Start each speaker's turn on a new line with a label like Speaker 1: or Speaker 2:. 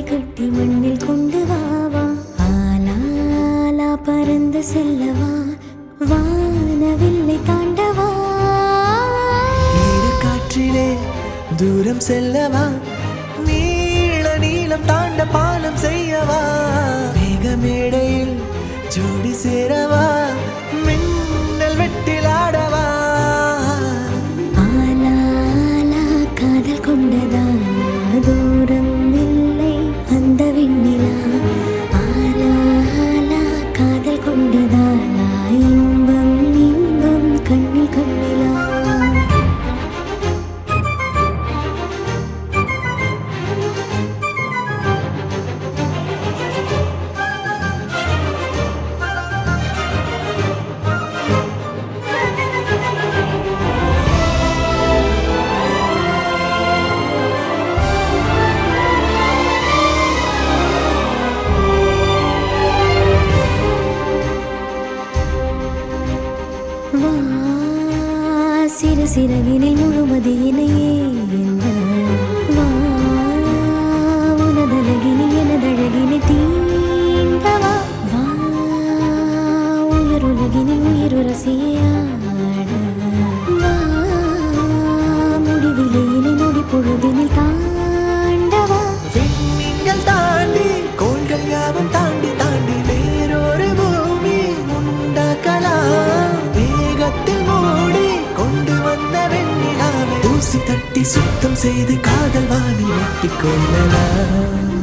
Speaker 1: கட்டி மண்ணில் கொண்டு வாவா ஆலாலா பறந்து செல்லவா வானவில்லை தாண்டவா
Speaker 2: ஈர காற்றிலே தூரம் செல்லவா நீள நீளம் தாண்ட பாலம் செய்யவா மேகமேடையில் ஜோடி சேரவா மின்னல் வெட்டில் ஆடவா
Speaker 1: ஆலாலா காதல் கொண்டதானா தூரம் இல்லை அந்த விண்ணிலா ஆலாலா காதல் கொண்டதானா இன்பம் இன்பம் கண்ணில் கண்ணிலா சிறு சிறகினில் முழுமதியினையே வா உனதழகினில் எனதழகினை தீண்டவா வா உயிருலகினில் உயிருரசியாட வா முடிவிலையினை நொடி பொழுதினில் தாண்டவா
Speaker 2: விண்மீன்கள் தாண்டி கோள்கள் யாவும் தாண்டி தாண்டி வேறொரு பூமி உண்டாக்கலாம் வேகத்தில் மூடி கொண்டு வந்த வெண்ணிலாவை ஊசி தட்டி சுத்தம் செய்து காதல் வானில் வெட்டிக் கொள்ளலாம்